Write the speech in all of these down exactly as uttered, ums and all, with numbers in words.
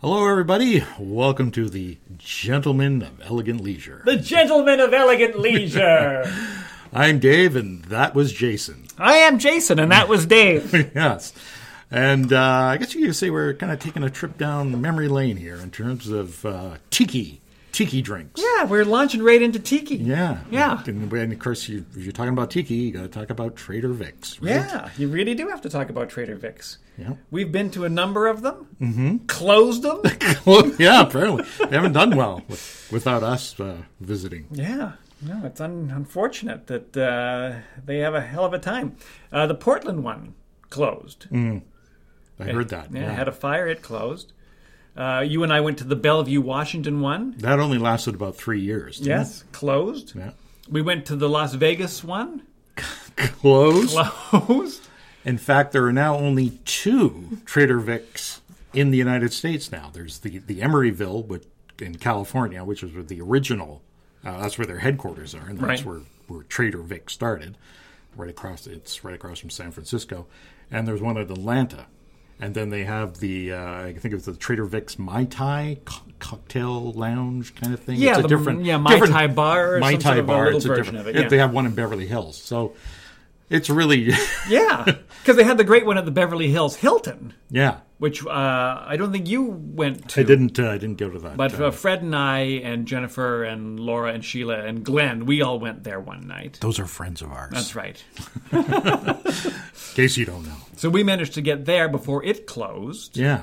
Hello, everybody. Welcome to the Gentlemen of Elegant Leisure. The Gentlemen of Elegant Leisure. I'm Dave, and that was Jason. I am Jason, and that was Dave. Yes. And uh, I guess you could say we're kind of taking a trip down memory lane here in terms of uh, tiki, tiki drinks. Yeah, we're launching right into tiki. Yeah. Yeah. And, and of course, you, if you're talking about tiki, you got to talk about Trader Vic's, right? Yeah, you really do have to talk about Trader Vic's. Yeah. We've been to a number of them, mm-hmm. closed them. Well, yeah, apparently. They haven't done well with, without us uh, visiting. Yeah. No, it's un- unfortunate that uh, they have a hell of a time. Uh, the Portland one closed. Mm. I it, heard that. Yeah, Yeah, had a fire. It closed. Uh, you and I went to the Bellevue, Washington one. That only lasted about three years. Didn't Yes, it? closed. Yeah. We went to the Las Vegas one. Closed. Closed. In fact, there are now only two Trader Vic's in the United States now. There's the, the Emeryville which, in California, which is where the original, uh, that's where their headquarters are, and that's Right. where, where Trader Vic started. Right across, it's right across from San Francisco. And there's one at Atlanta. And then they have the, uh, I think it's the Trader Vic's Mai Tai co- cocktail lounge kind of thing. Yeah, it's a the- different, yeah, Mai different Tai bar or Mai some Tai sort of a bar. little It's a version different, of it, yeah. They have one in Beverly Hills. So it's really, Yeah, because they had the great one at the Beverly Hills Hilton, yeah. which uh, I don't think you went to. I didn't. Uh, I didn't go to that. But uh, uh, Fred and I and Jennifer and Laura and Sheila and Glenn, we all went there one night. those are friends of ours. That's right. In case you don't know. So we managed to get there before it closed. Yeah.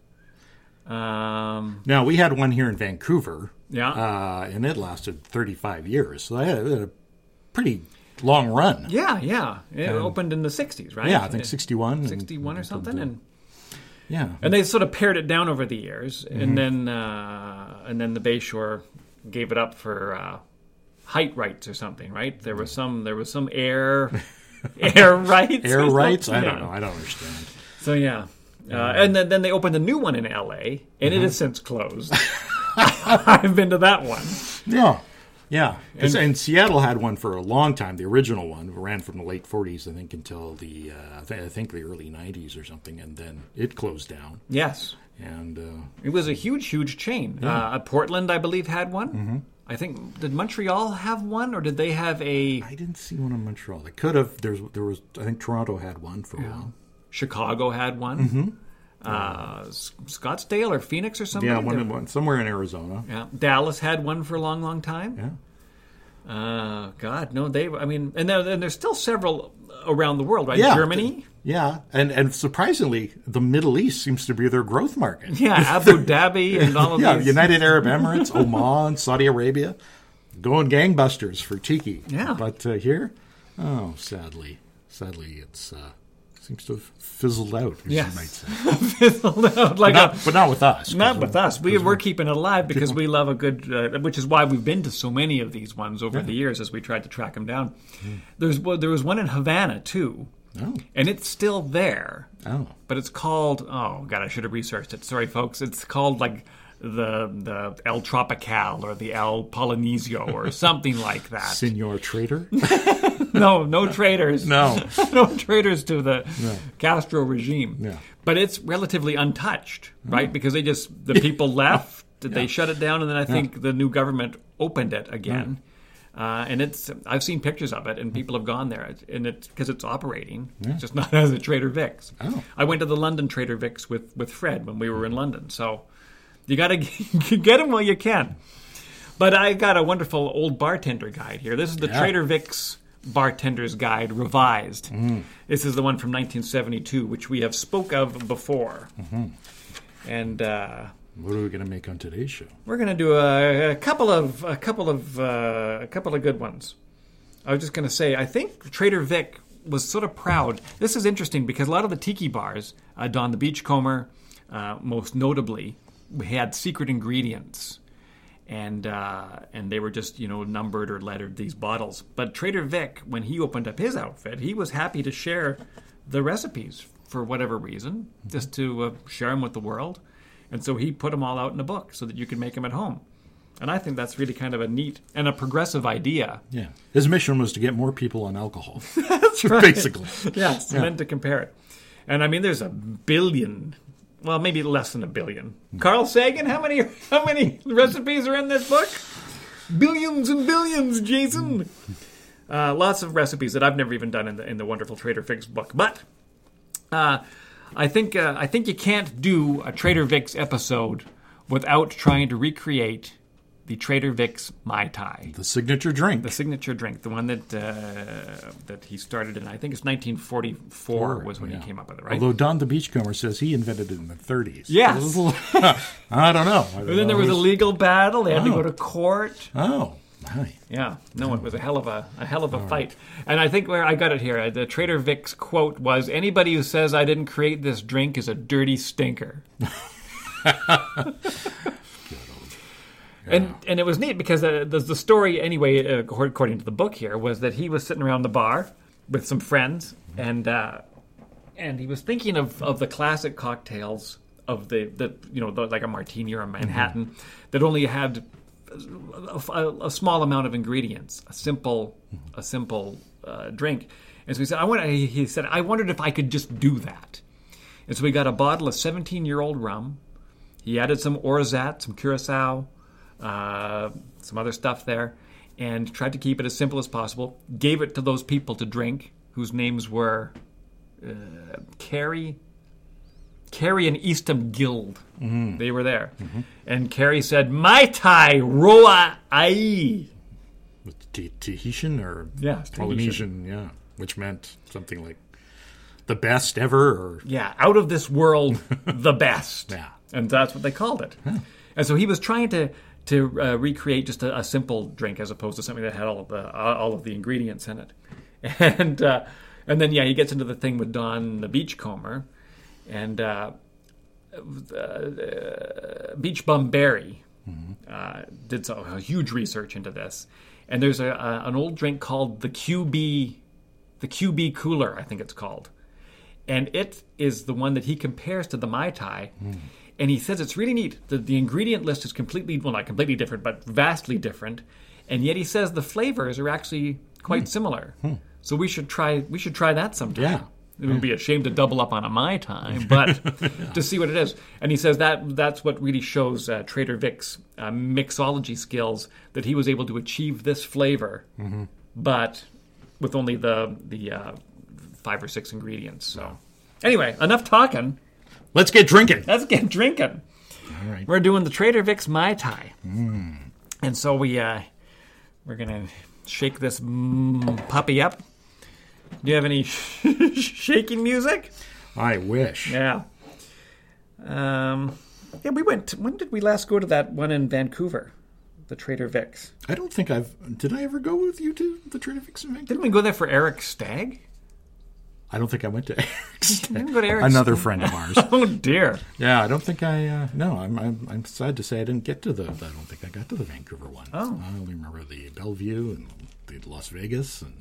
Um, Now we had one here in Vancouver. Yeah. Uh, and it lasted thirty-five years. So they had, they had a pretty long run. yeah, yeah. It opened in the sixties, right? Yeah, I think sixty-one. and- sixty-one or something, and yeah. and they sort of pared it down over the years, Mm-hmm. and then uh, and then the Bayshore gave it up for uh, height rights or something, right? There was some there was some air air rights, Air or rights? I something. don't Yeah. know. I don't understand. So yeah, uh, and then, then they opened a new one in L A, and it has since closed. I've been to that one. Yeah. Yeah. 'Cause- and, Seattle had one for a long time. The original one ran from the late forties, I think, until the, uh, I, th- I think the early nineties or something. And then it closed down. Yes, And uh, it was a huge, huge chain. Uh, Portland, I believe, had one. Mm-hmm. I think did Montreal have one, or did they have a I didn't see one in Montreal. They could have. There's, there was. I think Toronto had one for a while. Chicago had one? Mm-hmm. Uh, S- Scottsdale or Phoenix or something. Yeah, one, in- one somewhere in Arizona. Yeah, Dallas had one for a long, long time. Yeah. Uh, God, no, they. I mean, and, there, and there's still several around the world, right? Yeah. Germany. Yeah, and and surprisingly, the Middle East seems to be their growth market. Yeah, Abu Dhabi and all of Yeah, these. United Arab Emirates, Oman, Saudi Arabia, going gangbusters for tiki. Yeah. But uh, here, oh, sadly, sadly, it's uh, seems to have fizzled out, as Yes. you might say. Fizzled out like But a- not, but not with us. Not with us. We, we're keeping it alive because we love a good, uh, which is why we've been to so many of these ones over the years as we tried to track them down. There's well, there was one in Havana too, Oh, and it's still there, oh, but it's called. Oh God, I should have researched it. Sorry, folks. It's called like the the El Tropical or the El Polinesio or something like that. Senor Trader. No, no traitors. No. No traitors to the Castro regime. Yeah. But it's relatively untouched, right? Because they just, the people left, they shut it down, and then I think the new government opened it again. Uh, and it's, I've seen pictures of it, and people have gone there, and it's because it's operating. It's just not as a Trader Vic's. Oh. I went to the London Trader Vic's with, with Fred when we were in London. So you got to get them while you can. But I got a wonderful old bartender guide here. This is the Yeah. Trader Vic's Bartender's Guide revised. Mm-hmm. This is the one from nineteen seventy-two, which we have spoke of before. Mm-hmm. And uh, What are we going to make on today's show? we're going to do a, a couple of a couple of uh, a couple of good ones. I was just going to say, I think Trader Vic was sort of proud. This is interesting because a lot of the tiki bars, uh, Don the Beachcomber, uh, most notably, had secret ingredients. And uh, and they were just, you know, numbered or lettered, these bottles. But Trader Vic, when he opened up his outfit, he was happy to share the recipes for whatever reason, just to uh, share them with the world. And so he put them all out in a book so that you could make them at home. And I think that's really kind of a neat and a progressive idea. Yeah. His mission was to get more people on alcohol. That's right. Basically. Yes, Yeah. meant to compare it. And I mean, there's a billion well, maybe less than a billion. Carl Sagan, how many how many recipes are in this book? Billions and billions, Jason. Uh, lots of recipes that I've never even done in the in the wonderful Trader Vic's book. But uh, I think uh, I think you can't do a Trader Vic's episode without trying to recreate the Trader Vic's Mai Tai. The signature drink. The signature drink, the one that uh, that he started in, I think it's nineteen forty-four was when yeah. he came up with it, right? Although Don the Beachcomber says he invented it in the thirties. Yes. I don't know. I don't But then there know. was a legal battle. They had to Oh. go to court. Oh, hi. Yeah, no, it was a hell of a a hell of a fight. And I think where I got it here, the Trader Vic's quote was, "Anybody who says I didn't create this drink is a dirty stinker." And and it was neat because uh, the, the story, anyway, uh, according to the book here, was that he was sitting around the bar with some friends, and uh, and he was thinking of, of the classic cocktails of the, the you know, the, like a martini or a Manhattan, mm-hmm. that only had a, a, a small amount of ingredients, a simple a simple uh, drink. And so he said, I want. He said, I wondered if I could just do that. And so we got a bottle of seventeen-year-old rum. He added some Orgeat, some Curacao. Uh, some other stuff there, and tried to keep it as simple as possible. Gave it to those people to drink, whose names were uh, Carrie, Carrie and Eastham Guild. Mm-hmm. They were there, mm-hmm. and Carrie said, "Mai Tai Roa Ai." With T- Tahitian or yeah, Polynesian, yeah, which meant something like the best ever, or yeah, out of this world, the best. Yeah, and that's what they called it. Huh. And so he was trying to. to uh, recreate just a, a simple drink as opposed to something that had all of the uh, all of the ingredients in it, and uh, and then yeah, he gets into the thing with Don the Beachcomber, and uh, uh, Beach Bum Berry mm-hmm. uh, did so, a huge research into this, and there's a, a an old drink called the Q B, the Q B Cooler, I think it's called, and it is the one that he compares to the Mai Tai. Mm. And he says it's really neat. The, the ingredient list is completely, well, not completely different, but vastly different. And yet he says the flavors are actually quite hmm. similar. Hmm. So we should try we should try that sometime. Yeah. It would be a shame to double up on a Mai Tai, but yeah. to see what it is. And he says that that's what really shows uh, Trader Vic's uh, mixology skills, that he was able to achieve this flavor, mm-hmm. but with only the, the uh, five or six ingredients. So anyway, enough talking. Let's get drinking. Let's get drinking. All right. We're doing the Trader Vic's Mai Tai. Mm. And so we, uh, we're going to shake this mm, puppy up. Do you have any shaking music? I wish. Yeah. Um, yeah, we went, when did we last go to that one in Vancouver? The Trader Vic's. I don't think I've, did I ever go with you to the Trader Vic's in Vancouver? Didn't we go there for Eric Stagg? I don't think I went to Eric's. Go to Eric's. Another friend of ours. Oh dear. Yeah, I don't think I. Uh, no, I'm, I'm. I'm sad to say I didn't get to the. I don't think I got to the Vancouver one. Oh. I only remember the Bellevue and the Las Vegas, and.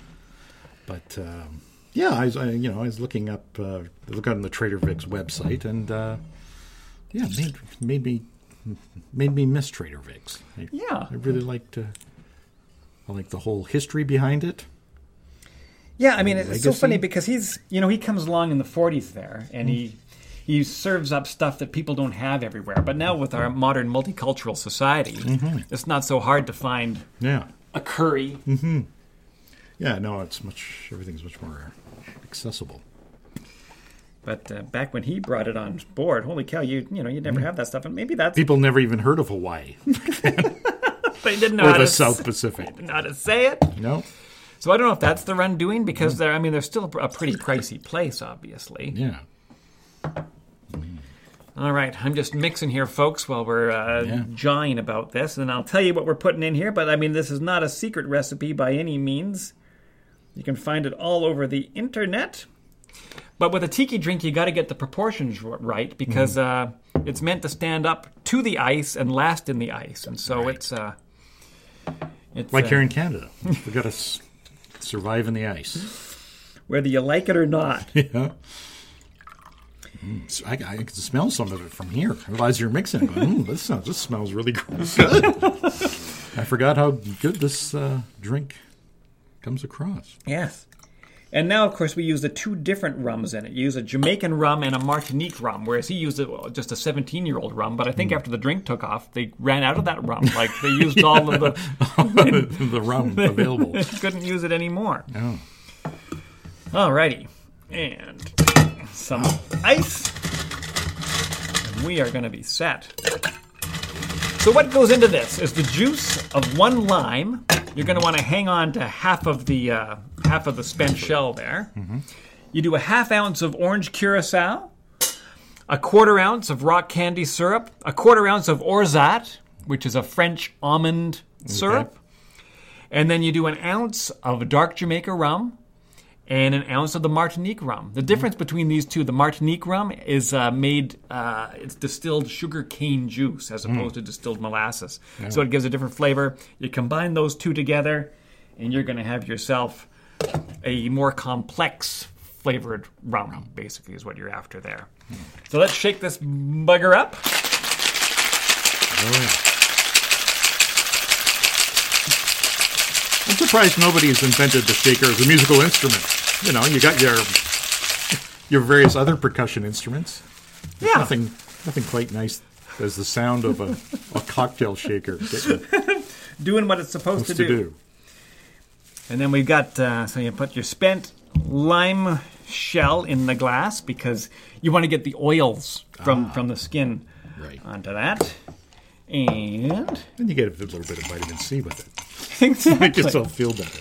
But um, yeah, I was. I, you know, I was looking up. Uh, looking on the Trader Vic's website, and uh, yeah, made made me made me miss Trader Vic's. I, yeah, I really liked. Uh, I like the whole history behind it. Yeah, I mean, it's Legacy. so funny because he's, you know, he comes along in the forties there, and mm. he he serves up stuff that people don't have everywhere. But now with our modern multicultural society, mm-hmm. it's not so hard to find yeah. a curry. Mm-hmm. Yeah, no, it's much, everything's much more accessible. But uh, back when he brought it on board, holy cow, you you know, you'd never mm. have that stuff. And maybe that's... People never even heard of Hawaii. They didn't know or how the to South s- Pacific. They didn't know how to say it. No. So I don't know if that's the undoing, because they're, I mean, they're still a pretty pricey place, obviously. Yeah. Mm. All right, I'm just mixing here, folks, while we're uh, yeah. jawing about this, and I'll tell you what we're putting in here. But I mean, this is not a secret recipe by any means. You can find it all over the internet. But with a tiki drink, you got to get the proportions right, because mm. uh, it's meant to stand up to the ice and last in the ice, and so right. it's uh, it's like uh, here in Canada, we got to s- survive in the ice, whether you like it or not. Yeah. Mm, so I, I can smell some of it from here. As you're mixing it, going, mm, this sounds, this smells really good. I forgot how good this uh, drink comes across. Yes. And now, of course, we use the two different rums in it. You use a Jamaican rum and a Martinique rum, whereas he used a, well, just a seventeen-year-old rum. But I think mm. after the drink took off, they ran out of that rum. Like, they used yeah. all of the... the rum available. They couldn't use it anymore. No. Alrighty. And some ice. And we are going to be set. So what goes into this is the juice of one lime. You're going to want to hang on to half of the uh, half of the spent shell there. Mm-hmm. You do a half ounce of orange curacao, a quarter ounce of rock candy syrup, a quarter ounce of Orzat, which is a French almond syrup, okay. and then you do an ounce of dark Jamaica rum and an ounce of the Martinique rum. The difference mm-hmm. between these two, the Martinique rum is uh, made, uh, it's distilled sugar cane juice as opposed mm. to distilled molasses. Yeah. So it gives a different flavor. You combine those two together, and you're going to have yourself a more complex flavored rum, basically, is what you're after there. Mm. So let's shake this bugger up. Oh, yeah. I'm surprised nobody has invented the shaker as a musical instrument. You know, you got your your various other percussion instruments. There's yeah. Nothing, nothing quite nice as the sound of a, a cocktail shaker. Doing what it's supposed to, to do. do. And then we've got, uh, so you put your spent lime shell in the glass because you want to get the oils from, ah, from the skin right. onto that. And... And you get a little bit of vitamin C with it. Exactly. Make yourself feel better.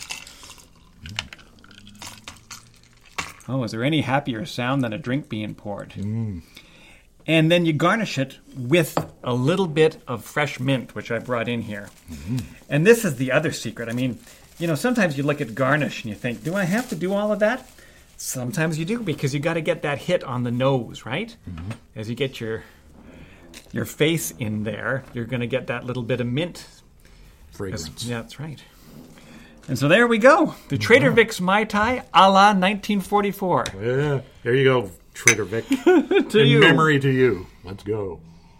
Oh, is there any happier sound than a drink being poured? Mm. And then you garnish it with a little bit of fresh mint, which I brought in here. Mm-hmm. And this is the other secret. I mean, you know, sometimes you look at garnish and you think, do I have to do all of that? Sometimes you do, because you got to get that hit on the nose, right? Mm-hmm. As you get your your face in there, you're going to get that little bit of mint fragrance. As, yeah, that's right. And so there we go. The Trader wow. Vic's Mai Tai a la nineteen forty-four. Yeah, there you go, Trader Vic. to In you. memory to you. Let's go.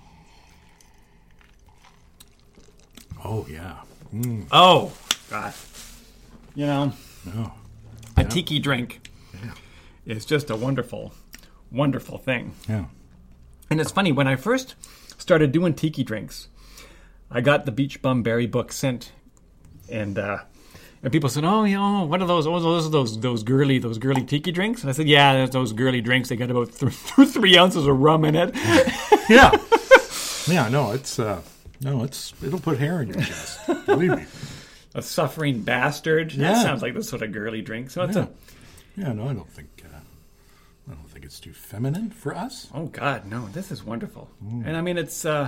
Oh, yeah. Mm. Oh, God. You know, oh. a yeah. tiki drink yeah. is just a wonderful, wonderful thing. Yeah. And it's funny, when I first started doing tiki drinks, I got the Beach Bum Berry book sent, and uh, and people said, "Oh, you know, what are those? Oh, those are those those girly those girly tiki drinks." And I said, "Yeah, there's those girly drinks. They got about th- three ounces of rum in it." yeah, yeah. No, it's uh, no, it's it'll put hair in your chest. Believe me. A suffering bastard. Yeah. That sounds like the sort of girly drink. So it's yeah. a yeah. No, I don't think. Uh, I don't think it's too feminine for us. Oh God, no! This is wonderful, mm. and I mean, it's uh,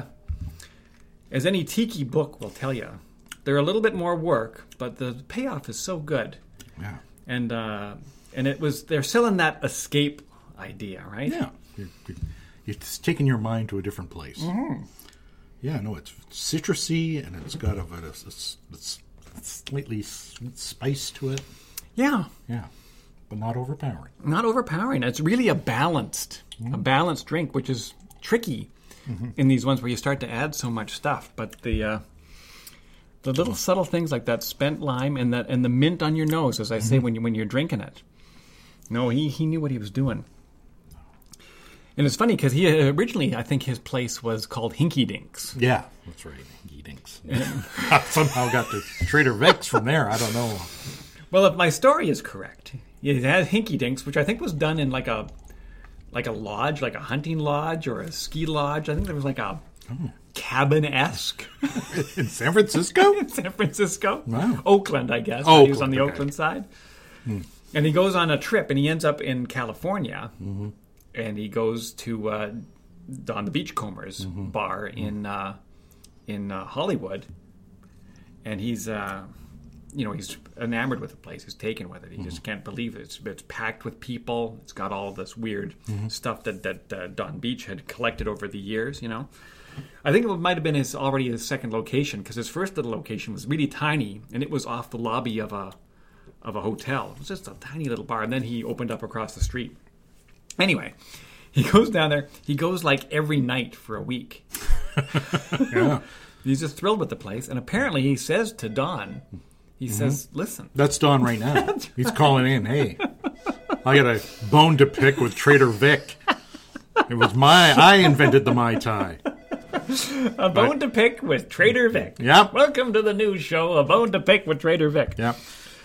as any tiki book will tell you. They're a little bit more work, but the payoff is so good. Yeah. And uh, and it was they're selling that escape idea, right? Yeah. You're, you're taking your mind to a different place. Mm-hmm. Yeah, no, it's citrusy, and it's got a, a, a, a slightly sweet spice to it. Yeah. Yeah. But not overpowering. Not overpowering. It's really a balanced, mm. a balanced drink, which is tricky mm-hmm. in these ones where you start to add so much stuff. But the... Uh, The little subtle things like that spent lime and that and the mint on your nose, as I say, mm-hmm. when you when you're drinking it. No, he, he knew what he was doing. And it's funny because he originally, I think his place was called Hinky Dinks. Yeah, that's right, Hinky Dinks. Somehow got to Trader Vic's from there. I don't know. Well, if my story is correct, it had Hinky Dinks, which I think was done in like a like a lodge, like a hunting lodge or a ski lodge. I think there was like a. Oh. Cabin-esque. In San Francisco? In San Francisco. Wow. Oakland, I guess. Oh, he was on the okay. Oakland side. Hmm. And he goes on a trip, and he ends up in California. Mm-hmm. And he goes to uh, Don the Beachcombers mm-hmm. bar in uh, in uh, Hollywood. And he's, uh, you know, he's enamored with the place. He's taken with it. He mm-hmm. just can't believe it. It's, it's packed with people. It's got all this weird mm-hmm. stuff that, that uh, Don Beach had collected over the years, you know. I think it might have been his already his second location, because his first little location was really tiny, and it was off the lobby of a of a hotel. It was just a tiny little bar, and then he opened up across the street. Anyway, he goes down there. He goes like every night for a week. Yeah. He's just thrilled with the place, and apparently he says to Don, he mm-hmm. says, "Listen." That's Don right now. He's calling in. Hey, I got a bone to pick with Trader Vic. It was my, I invented the Mai Tai. A bone to pick with Trader Vic. Yep. Welcome to the news show, A Bone to Pick with Trader Vic. Yep.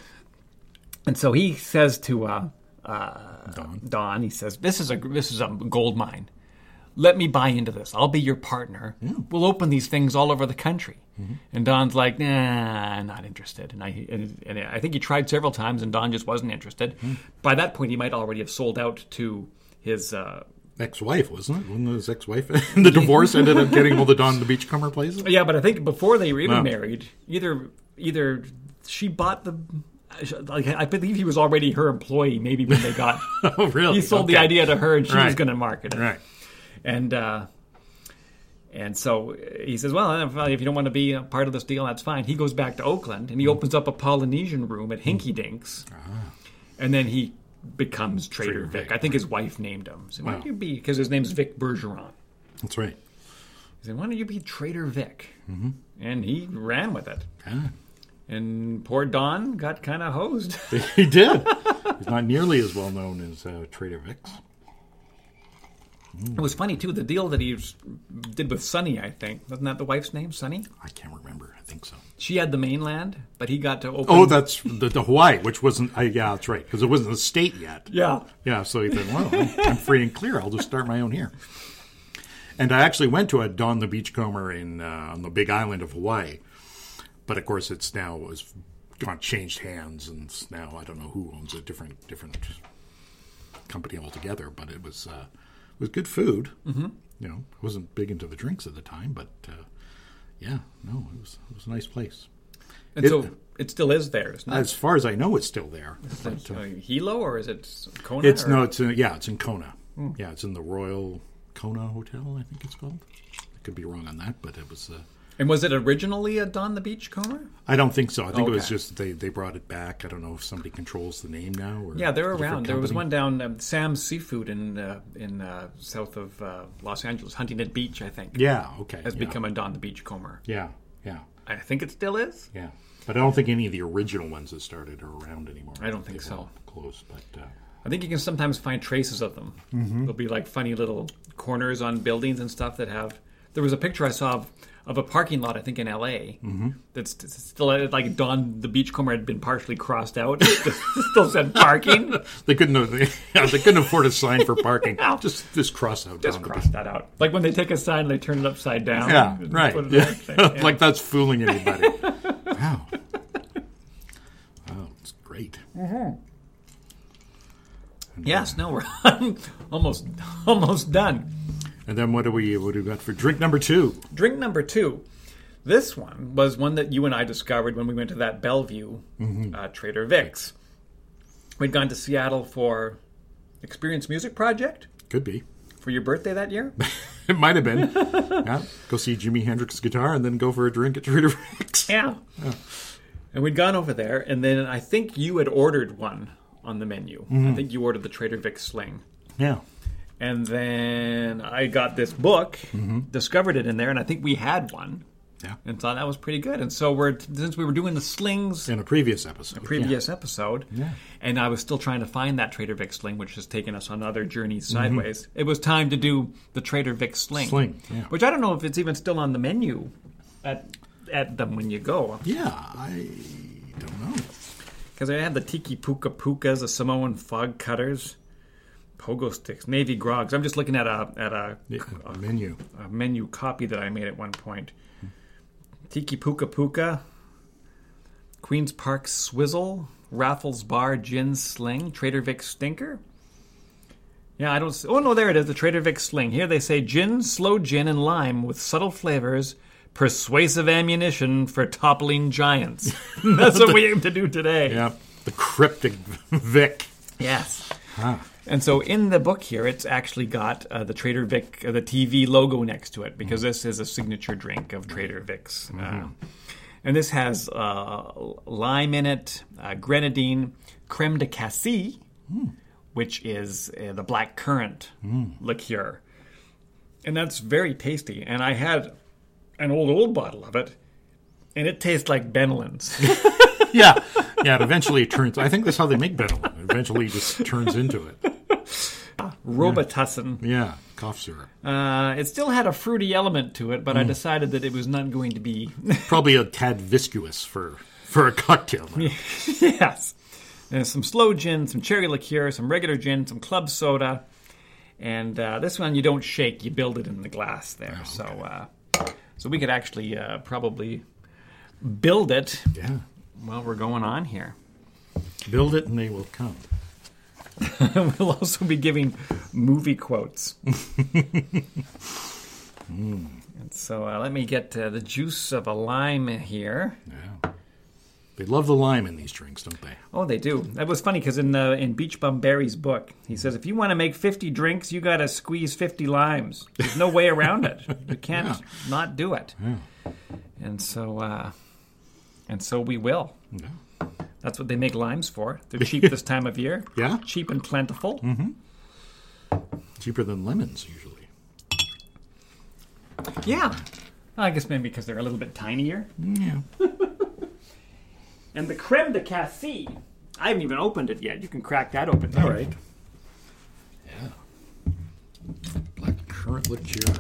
And so he says to uh, uh, Don. Don, he says, "This is a this is a gold mine. Let me buy into this. I'll be your partner. Yeah. We'll open these things all over the country." Mm-hmm. And Don's like, "Nah, I'm not interested." And I and, and I think he tried several times, and Don just wasn't interested. Mm. By that point, he might already have sold out to his. Uh, Ex-wife, wasn't it? Wasn't it his ex-wife? And the divorce ended up getting all the Don the Beachcomber places? yeah, but I think before they were even No. married, either either she bought the. Like, I believe he was already her employee. Maybe when they got, Oh, really? he sold the Okay. idea to her, and she was Right. going to market it. Right. And uh, and so he says, "Well, if, if you don't want to be a part of this deal, that's fine." He goes back to Oakland and he opens up a Polynesian room at Hinky Dinks, and then he becomes Trader, Trader Vic. Vic, I think his wife named him. So why Wow. don't you be? Because his name's Vic Bergeron. That's right. He said, "Why don't you be Trader Vic?" Mm-hmm. And he ran with it. Ah, And poor Don got kind of hosed. he did. He's not nearly as well known as uh, Trader Vic's. It was funny too. The deal that he was, did with Sunny, I think, wasn't that the wife's name, Sunny? I can't remember. I think so. She had the mainland, but he got to open. Oh, that's the, the Hawaii, which wasn't. I, yeah, that's right, because it wasn't a state yet. yeah. Yeah, so he said, "Well, I'm free and clear. I'll just start my own here." And I actually went to a Don the Beachcomber in uh, on the Big Island of Hawaii, but of course it's now was gone changed hands, and it's now I don't know who owns a different different company altogether. But it was uh, it was good food. Mm-hmm. You know, I wasn't big into the drinks at the time, but uh, yeah, no, it was it was a nice place. And It- so it still is there, isn't it? As far as I know, it's still there. Is But, it uh, uh, Hilo or is it Kona? It's or- no, it's in, yeah, it's in Kona. Yeah, it's in the Royal Kona Hotel, I think it's called. I could be wrong on that, but it was. Uh, And was it originally a Don the Beachcomber? I don't think so. I think it was Okay. just they, they brought it back. I don't know if somebody controls the name now. Or Yeah, they're a different around. There was company. one down um, Sam's Seafood in uh, in uh, south of uh, Los Angeles, Huntington Beach, I think. Yeah. Okay. Has yeah. become a Don the Beachcomber. Yeah. Yeah. I think it still is. Yeah. But I don't think any of the original ones that started are around anymore. I don't think They've so. all closed, but. Uh, I think you can sometimes find traces of them. Mm-hmm. There'll be like funny little corners on buildings and stuff that have. There was a picture I saw of, of a parking lot, I think in L A, mm-hmm. that's that's still uh, like Don the Beachcomber had been partially crossed out. It still said parking. they couldn't. They, yeah, they couldn't afford a sign for parking. Just just cross out. Just down the cross that out. Like when they take a sign, they turn it upside down. Yeah, and right. put it Yeah. on the thing. Yeah. Like that's fooling anybody. Wow. Wow, it's great. Yes, no, we're almost almost done. And then what do we what do we got for drink number two? Drink number two. This one was one that you and I discovered when we went to that Bellevue Mm-hmm. uh, Trader Vic's. We'd gone to Seattle for Experience Music Project Could be. for your birthday that year. It might have been. Yeah. Go see Jimi Hendrix guitar and then go for a drink at Trader Vic's. Yeah. And we'd gone over there, and then I think you had ordered one on the menu. I think you ordered the Trader Vic's Sling. Yeah. And then I got this book, Mm-hmm. discovered it in there, and I think we had one. Yeah. And thought that was pretty good. And so we're since we were doing the slings In a previous episode. previous episode, Yeah. and I was still trying to find that Trader Vic's sling, which has taken us on other journeys Mm-hmm. sideways. It was time to do the Trader Vic's sling, Sling, yeah. which I don't know if it's even still on the menu at at them when you go, Yeah. Yeah, I don't know. because I had the Tiki Puka Pukas, the Samoan fog cutters, pogo sticks, navy grogs. I'm just looking at a at a, Yeah, a menu. a menu copy that I made at one point. Tiki Puka Puka, Queen's Park Swizzle, Raffles Bar Gin Sling, Trader Vic's Stinker. Yeah, I don't... s- Oh, no, there it is, the Trader Vic's Sling. Here they say gin, slow gin, and lime with subtle flavors, persuasive ammunition for toppling giants. That's what we aim to do today. Yeah. The cryptic Vic. Yes. Ah. And so in the book here, it's actually got uh, the Trader Vic, uh, the T V logo next to it, because this is a signature drink of Trader Vic's. Uh, and this has uh, lime in it, uh, grenadine, creme de cassis, which is uh, the black currant liqueur. And that's very tasty. And I had an old, old bottle of it, and it tastes like Benelins. Yeah. Yeah, it eventually turns I think that's how they make Benelin. It eventually just turns into it. Robitussin. Yeah, cough syrup. Uh, it still had a fruity element to it, but mm. I decided that it was not going to be... Probably a tad viscous for, for a cocktail. Yes. There's some slow gin, some cherry liqueur, some regular gin, some club soda. And uh, this one you don't shake, you build it in the glass there. Oh, okay. So uh, so we could actually uh, probably build it yeah. while we're going on here. Build it and they will come. We'll also be giving movie quotes. mm. And so uh, let me get uh, the juice of a lime here. Yeah. They love the lime in these drinks, don't they? Oh, they do. That was funny because in uh, in Beach Bum Berry's book, he says if you want to make fifty drinks, you got to squeeze fifty limes. There's no way around it. You can't yeah. not do it. Yeah. And so, uh, and so we will. Yeah. That's what they make limes for. They're cheap this time of year. Yeah. Cheap and plentiful. Mm-hmm. Cheaper than lemons, usually. Yeah. I guess maybe because they're a little bit tinier. Yeah. And the creme de cassis, I haven't even opened it yet. You can crack that open. All right. Yeah. Black currant liqueur.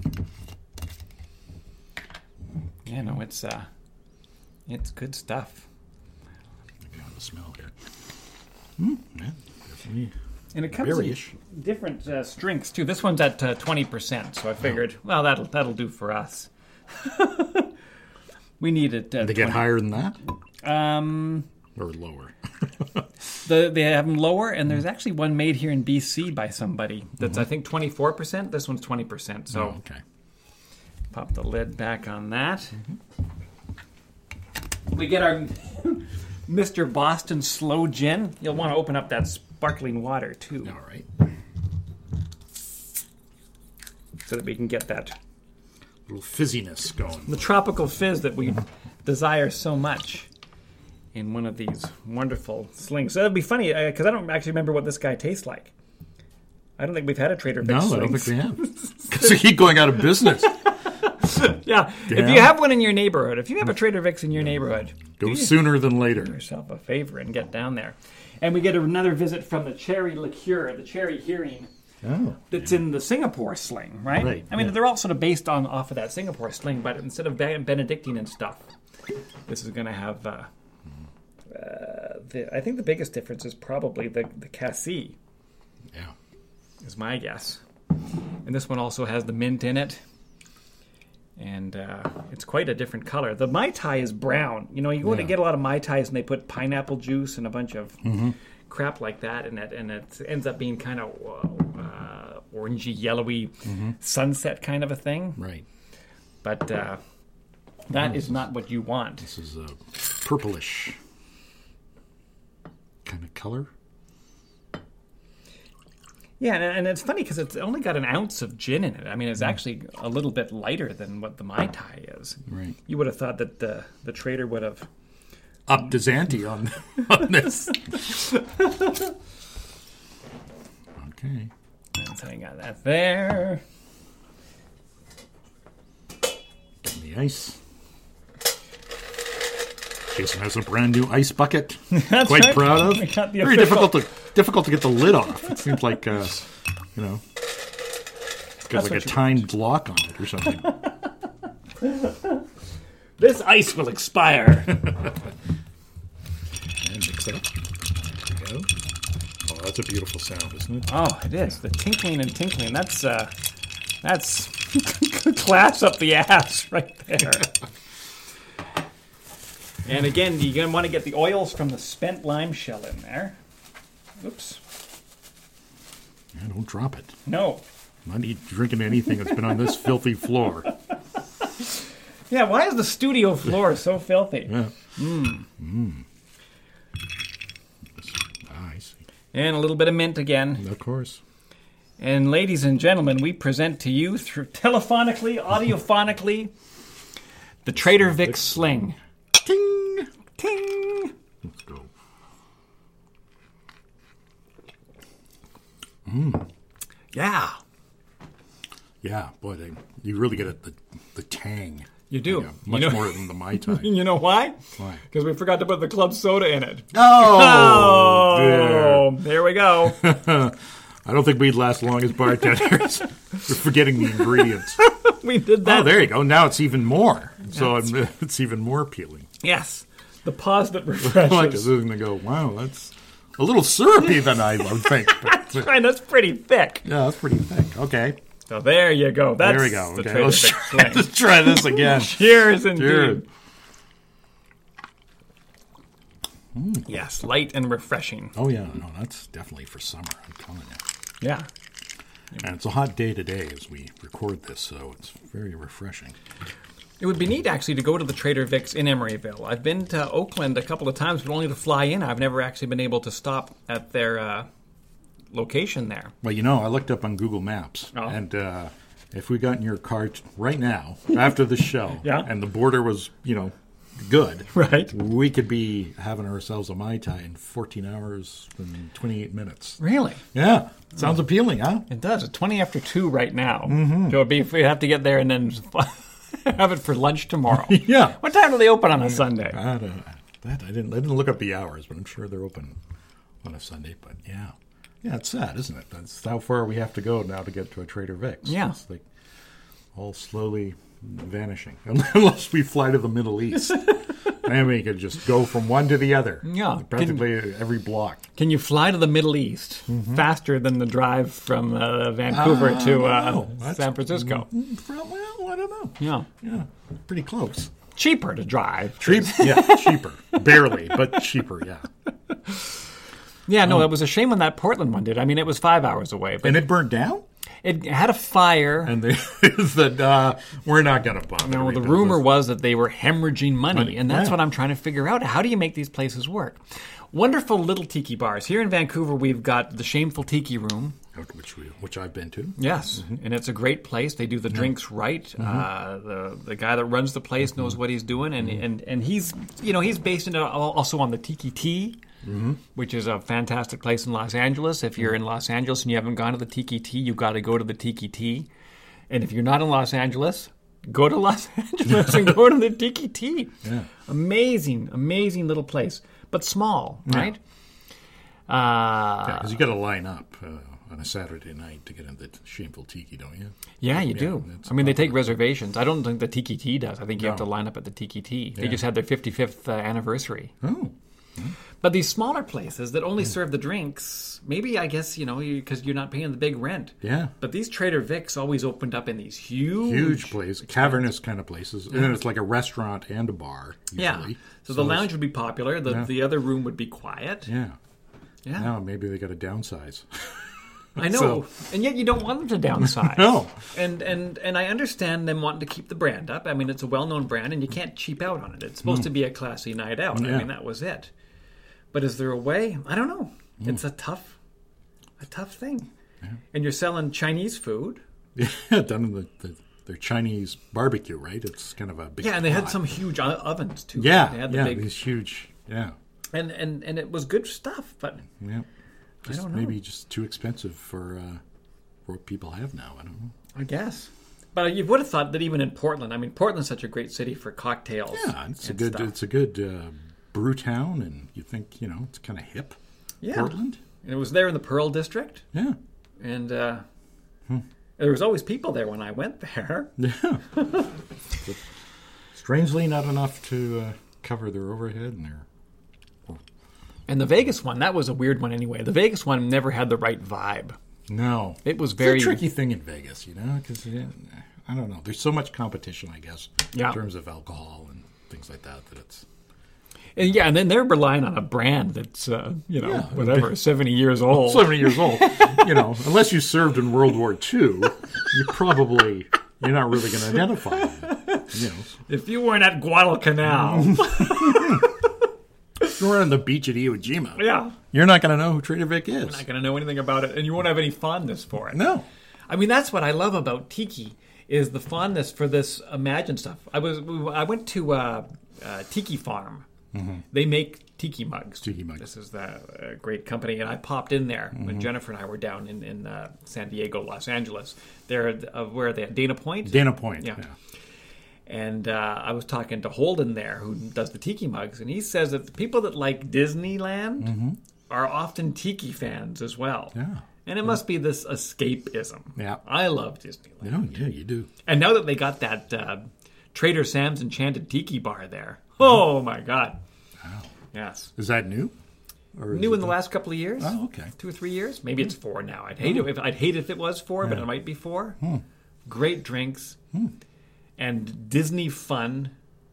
Yeah, no, it's uh, it's good stuff. The smell here. Mm, yeah, definitely. And it comes berry-ish. In different uh, strengths too. This one's at uh, twenty percent, so I figured, oh. well, that'll that'll do for us. We need it. Uh, they get higher than that, um, or lower. the they have them lower, and there's actually one made here in B C by somebody that's mm-hmm. I think twenty-four percent. This one's twenty percent. So oh, okay. Pop the lid back on that. Mm-hmm. We get our Mister Boston Slow Gin. You'll want to open up that sparkling water, too. All right. So that we can get that little fizziness going. The tropical fizz that we desire so much in one of these wonderful slings. So that'd be funny, because uh, I don't actually remember what this guy tastes like. I don't think we've had a Trader Vic's No, slings. I don't think we have. Because they keep going out of business. Yeah, Damn. If you have one in your neighborhood, if you have a Trader Vic's in your neighborhood, go sooner than later. Do yourself a favor and get down there. And we get another visit from the cherry liqueur, the cherry hearing. Oh, that's yeah. in the Singapore sling, right? Right. I mean, yeah. they're all sort of based on off of that Singapore sling, but instead of Benedictine and stuff, this is going to have. Uh, uh, the, I think the biggest difference is probably the the cassis. Yeah, is my guess. And this one also has the mint in it. And uh, it's quite a different color. The Mai Tai is brown. You know, you go yeah. to get a lot of Mai Tais and they put pineapple juice and a bunch of mm-hmm. crap like that in it. And it ends up being kind of uh, orangey, yellowy, mm-hmm. sunset kind of a thing. Right. But uh, that is not what you want. This is a purplish kind of color. Yeah, and it's funny because it's only got an ounce of gin in it. I mean, it's actually a little bit lighter than what the Mai Tai is. Right. You would have thought that the, the trader would have upped his ante on, on this. Okay. And so I got that there. Getting the ice. Jason has a brand new ice bucket. That's Quite right. proud of. We got the Very official. difficult to difficult to get the lid off. It seems like uh, you know, it's got That's like a timed block on it or something. This ice will expire. And mix it up. There we go. Oh, that's a beautiful sound, isn't it? Oh, it is. The tinkling and tinkling. That's uh, that's class up the ass right there. And again, you're going to want to get the oils from the spent lime shell in there. Oops. Yeah, don't drop it. No. I'm not eat, drinking anything that's been on this filthy floor. Yeah, why is the studio floor so filthy? Yeah. Mm. Mm. Ah, I see. And a little bit of mint again. Of course. And ladies and gentlemen, we present to you through telephonically, audiophonically, the Trader Vic's Sling. Ting! Ting! Let's go. Mmm. Yeah. Yeah, boy, they, you really get it, the, the tang. You do. Yeah, much you know, more than the Mai Tai. You know why? Why? Because we forgot to put the club soda in it. Oh, Oh, there we go. I don't think we'd last long as bartenders. We're forgetting the ingredients. We did that. Oh, there you go. Now it's even more. So I'm, it's even more appealing. Yes. The pause that I like it. refreshes. This is going to go, wow, that's a little syrupy than I would think. But, Right, that's pretty thick. yeah, that's pretty thick. Okay. So there you go. That's There we go. the Okay. Trader Let's Vic's try, slang. let's try this again. Cheers, indeed. Cheers. Yes, light and refreshing. Oh, yeah. No, that's definitely for summer. I'm telling you. Yeah. And it's a hot day today as we record this, so it's very refreshing. It would be neat, actually, to go to the Trader Vic's in Emeryville. I've been to Oakland a couple of times, but only to fly in. I've never actually been able to stop at their uh, location there. Well, you know, I looked up on Google Maps, Oh. and uh, if we got in your car t- right now, after the show, Yeah. and the border was, you know, good, Right. we could be having ourselves a Mai Tai in fourteen hours and twenty-eight minutes. Really? Yeah. Sounds appealing, huh? It does. It's twenty after two right now. Mm-hmm. So it'd be if we have to get there and then have it for lunch tomorrow. Yeah. What time do they open on a Sunday? I don't, that I didn't. I didn't look up the hours, but I'm sure they're open on a Sunday. But yeah, yeah, it's sad, isn't it? That's how far we have to go now to get to a Trader Vic's. Yeah. It's like all slowly vanishing, unless we fly to the Middle East. Then we could just go from one to the other. Yeah. practically every block. Can you fly to the Middle East faster than the drive from uh, Vancouver Uh, to I uh, don't know. That's- San Francisco? Well, I don't know. Yeah. Yeah, pretty close. Cheaper to drive. Cheap, yeah, cheaper, barely, but cheaper. Yeah, Yeah, no, it was a shame when that Portland one did. I mean, it was five hours away, but and it burned down. it had a fire. And they said, uh, we're not going to bother. No, the rebuild rumor this. was that they were hemorrhaging money, Money, and that's yeah. what I'm trying to figure out. How do you make these places work? Wonderful little tiki bars. Here in Vancouver, we've got the Shameful Tiki Room. which we, which I've been to. Yes, and it's a great place. They do the drinks right. Uh, the the guy that runs the place knows what he's doing, and, and, and he's you know he's based in a, also on the Tiki Tea, which is a fantastic place in Los Angeles. If you're in Los Angeles and you haven't gone to the Tiki Tea, you've got to go to the Tiki Tea. And if you're not in Los Angeles, go to Los Angeles and go to the Tiki Tea. Yeah. Amazing, amazing little place, but small, right? Uh, Yeah, because you got to line up uh, on a Saturday night to get into the Shameful Tiki, don't you? Yeah, you do. it's I mean, they take reservations. I don't think the Tiki Tea does. I think you have to No. line up at the Tiki Tea. They Yeah. just had their fifty-fifth uh, anniversary. Oh, But these smaller places that only serve the drinks, maybe, I guess, you know, because you're not paying the big rent. yeah. But these Trader Vic's always opened up in these huge... Huge place, cavernous kind of places. And then it's like a restaurant and a bar, Yeah. usually. So, the it's- lounge would be popular. The, Yeah. the other room would be quiet. Yeah. Yeah. Now maybe they got to downsize. I know. And yet you don't want them to downsize. No. And, and and I understand them wanting to keep the brand up. I mean, it's a well-known brand, and you can't cheap out on it. It's supposed to be a classy night out. I Yeah. mean, that was it. But is there a way? I don't know. It's a tough, a tough thing. And you're selling Chinese food. Yeah, done in the, the their Chinese barbecue, right? It's kind of a big Yeah, and they had pot. some huge o- ovens too. Yeah, they had the yeah, big, these huge, yeah, and, and and it was good stuff. But yeah. Just don't know. maybe just too expensive for uh, for what people have now. I don't know. I guess. But you would have thought that even in Portland, I mean, Portland's such a great city for cocktails. Yeah, it's a and good stuff. it's a good uh, brew town, and you think you know it's kind of hip. Yeah. Portland. And it was there in the Pearl District, Yeah, and uh, there was always people there when I went there. yeah. But strangely, not enough to uh, cover their overhead and their. And the Vegas one, that was a weird one anyway. The Vegas one never had the right vibe. No, It was very it's a tricky thing in Vegas, you know, because I don't know. There's so much competition, I guess, Yeah. in terms of alcohol and things like that. That it's And yeah, and then they're relying on a brand that's, uh, you know, Yeah. whatever, seventy years old. seventy years old. You know, unless you served in World War Two, you probably you're not really going to identify it. You know, If you weren't at Guadalcanal, if you're on the beach at Iwo Jima, yeah, you're not going to know who Trader Vic is. you're not going to know anything about it, and you won't have any fondness for it. No. I mean, that's what I love about Tiki, is the fondness for this imagined stuff. I was, I went to uh, uh, Tiki Farm. They make tiki mugs. Tiki mugs. This is the uh, great company, and I popped in there when Jennifer and I were down in in uh, San Diego, Los Angeles. They're uh, where are they at? Dana Point. Dana Point. Yeah. Yeah. And uh, I was talking to Holden there, who does the tiki mugs, and he says that the people that like Disneyland Mm-hmm. are often tiki fans as well. Yeah. And it must be this escapism. Yeah. I love Disneyland. No, yeah, you do. And now that they got that uh, Trader Sam's Enchanted Tiki Bar there, oh my God. Wow. Yes. Is that new? Or is New it in the last couple of years. Oh, okay. Two or three years. Maybe it's four now. I'd hate it if I'd hate if it was four, but it might be four. Hmm. Great drinks and Disney fun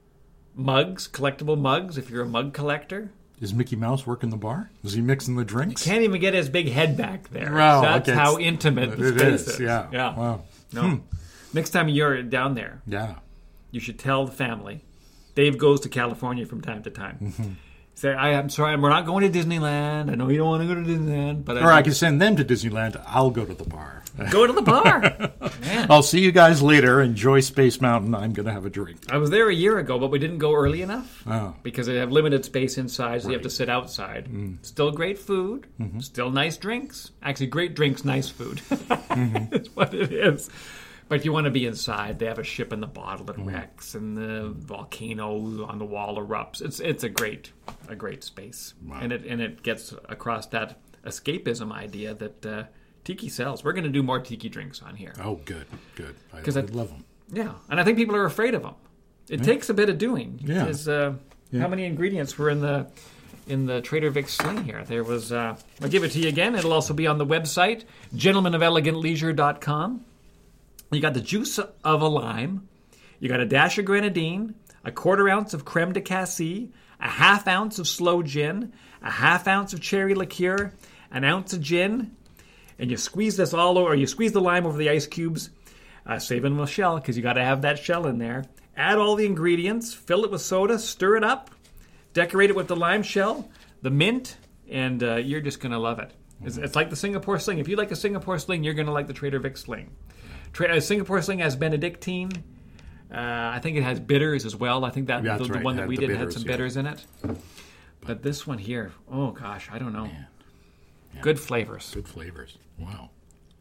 mugs, collectible mugs. If you're a mug collector, Is Mickey Mouse working the bar? Is he mixing the drinks? can't even get his big head back there. Wow, That's okay, how it's- intimate the It space is, is. yeah. yeah. Wow. No. Next time you're down there, Yeah. you should tell the family. Dave goes to California from time to time. Mm-hmm. Say, I, I'm sorry, we're not going to Disneyland. I know you don't want to go to Disneyland, but Or I I can send them to Disneyland. I'll go to the bar. go to the bar. Man. I'll see you guys later. Enjoy Space Mountain. I'm going to have a drink. I was there a year ago, but we didn't go early enough Oh. because they have limited space inside, so you have to Right. sit outside. Mm. Still great food, Mm-hmm. still nice drinks. Actually, great drinks, nice food. Mm-hmm. That's what it is. But if you want to be inside, they have a ship in the bottle Mm. at Rex, and the volcano on the wall erupts. It's it's a great a great space, Wow. and it and it gets across that escapism idea that uh, tiki sells. We're going to do more tiki drinks on here. Oh, good. Good. I, 'Cause I I- love them. Yeah, and I think people are afraid of them. It takes a bit of doing. Yeah. Because, uh, Yeah. how many ingredients were in the in the Trader Vic's sling here? There was. Uh, I'll give it to you again. It'll also be on the website, gentlemen of elegant leisure dot com. You got the juice of a lime. You got a dash of grenadine, a quarter ounce of creme de cassis, a half ounce of sloe gin, a half ounce of cherry liqueur, an ounce of gin, and you squeeze this all over. Or you squeeze the lime over the ice cubes. Uh, saving the shell because you got to have that shell in there. Add all the ingredients, fill it with soda, stir it up, decorate it with the lime shell, the mint, and uh, you're just going to love it. It's, it's like the Singapore sling. If you like a Singapore sling, you're going to like the Trader Vic sling. Tra- uh, Singapore sling has Benedictine. Uh, I think it has bitters as well. I think that Yeah, the, that's the right. one It that had we the did had bitters, some yeah. bitters in it. But this one here, oh gosh, I don't know. Man. Yeah. Good flavors. Good flavors. Wow.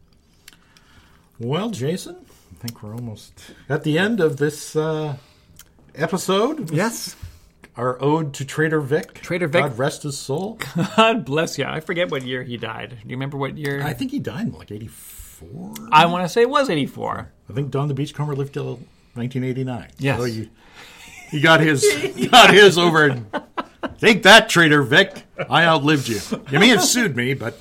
Well, Jason, I think we're almost at the end of this uh, episode. Yes. Our ode to Trader Vic. Trader Vic. God rest his soul. God bless you. I forget what year he died. Do you remember what year? I think he died in like eighty-four. I want to say it was eighty-four. I think Don the Beachcomber lived till nineteen eighty-nine. Yes. So you, he got his got his over. Take that, Trader Vic. I outlived you. You may have sued me, but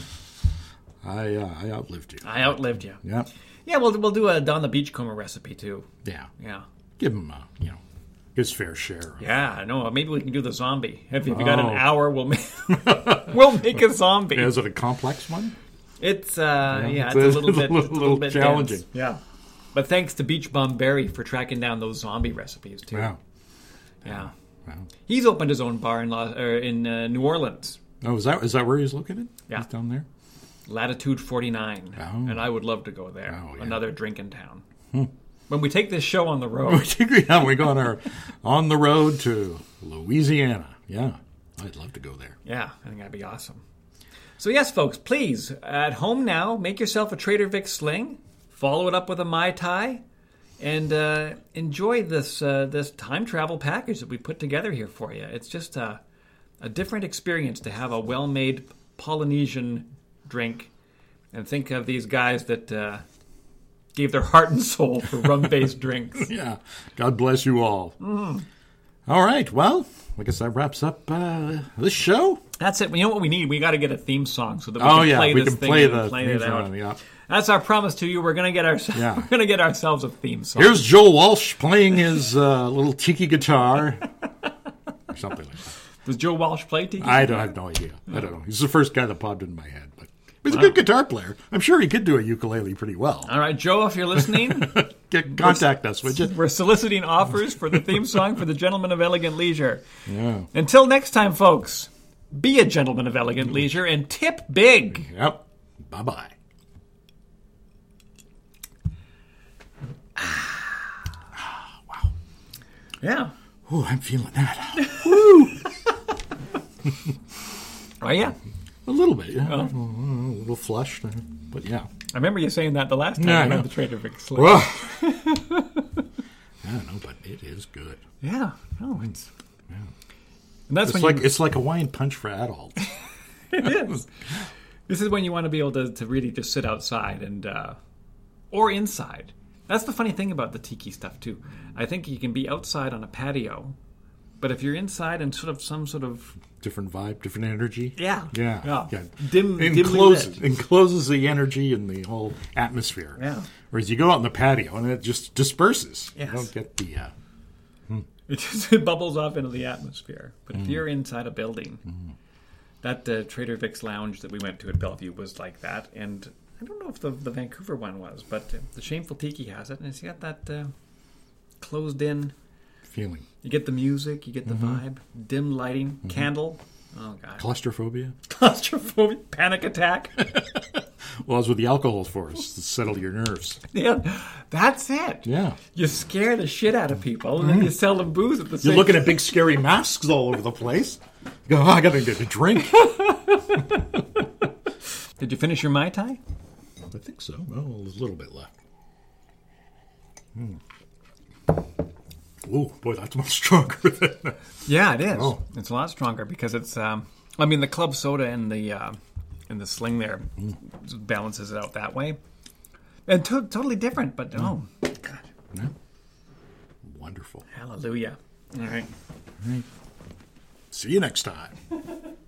I uh, I outlived you. I outlived you. Yeah. Yeah, we'll we'll do a Don the Beachcomber recipe too. Yeah. Yeah. Give him, uh, you know, his fair share. Yeah, no, maybe we can do the zombie. If, if you got Oh. an hour, we'll make we'll make a zombie. Is it a complex one? It's uh yeah, it's it's, a a little bit little- it's a little, little bit challenging. dense. Yeah. But thanks to Beach Bum Berry for tracking down those zombie recipes too. Wow. Yeah. Wow. He's opened his own bar in La, er, in uh, New Orleans, Oh, is that is that where he's located? Yeah. He's down there. Latitude forty-nine, Oh. and I would love to go there. Oh, yeah. Another drink in town. When we take this show on the road, Yeah, we go on our on the road to Louisiana. Yeah, I'd love to go there. yeah, I think that'd be awesome. So yes, folks, please, at home now, make yourself a Trader Vic sling, follow it up with a Mai Tai, and uh, enjoy this uh, this time travel package that we put together here for you. It's just a, a different experience to have a well-made Polynesian drink, and think of these guys that uh, gave their heart and soul for rum-based drinks. Yeah, God bless you all. Mm. All right, well, I guess that wraps up uh, this show. That's it. You know what we need? We got to get a theme song so that we Oh can yeah, play we this can thing play and the play theme it out. song, yeah. That's our promise to you. We're gonna get our Yeah. we're gonna get ourselves a theme song. Here's Joel Walsh playing his uh, little tiki guitar, or something like that. Does Joe Walsh play tiki? I don't I have no idea. I don't know. He's the first guy that popped into my head, but he's a good guitar player. I'm sure he could do a ukulele pretty well. All right, Joe, if you're listening, Get, contact us, would you? we're soliciting offers for the theme song for the Gentlemen of Elegant Leisure. Yeah. Until next time, folks, be a gentleman of elegant leisure and tip big. Yep. Bye bye. Yeah. Oh, I'm feeling that. Oh yeah. A little bit, yeah. A little flushed, uh, but yeah. I remember you saying that the last time Yeah, I we know. had the Trader Vic sling. Well, I don't know, but points. Yeah. And that's It's when like you, it's like Hawaiian Punch for adults. it is. This is when you want to be able to, to really just sit outside and uh, or inside. That's the funny thing about the tiki stuff too. I think you can be outside on a patio, but if you're inside and sort of some sort of Different vibe, different energy. yeah Yeah. yeah, yeah. dim dimly Encloses, lit. encloses the energy and the whole atmosphere. Yeah. Whereas you go out in the patio and it just disperses. Yes. You don't get the. Uh, It just it bubbles off into the atmosphere. But if you're inside a building, that uh, Trader Vic's lounge that we went to at Bellevue was like that. And I don't know if the, the Vancouver one was, but uh, the Shameful Tiki has it. And it's got that uh, closed-in. feeling. You get the music, you get the vibe, dim lighting, candle. Oh, God. Claustrophobia? Claustrophobia, panic attack. Well, that's what the alcohol is for, is to settle your nerves. Yeah, that's it. Yeah. You scare the shit out of people, and then you sell them booze at the same You're looking at big scary masks all over the place. You go, oh, I gotta get a drink. Did you finish your Mai Tai? I think so. Well, there's a little bit left. Mm. Oh, boy, that's much stronger than... Yeah, it is. Oh. It's a lot stronger because it's. Um, I mean, the club soda and the uh, and the sling there balances it out that way, and to- totally different. But oh, God, Yeah. Wonderful. hallelujah! All right. See you next time.